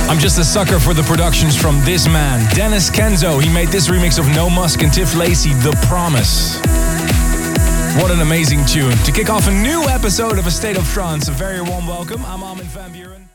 I'm just a sucker for the productions from this man, Dennis Kenzo. He made this remix of No Musk and Tiff Lacey, The Promise. What an amazing tune. To kick off a new episode of A State of Trance, a very warm welcome. I'm Armin van Buuren.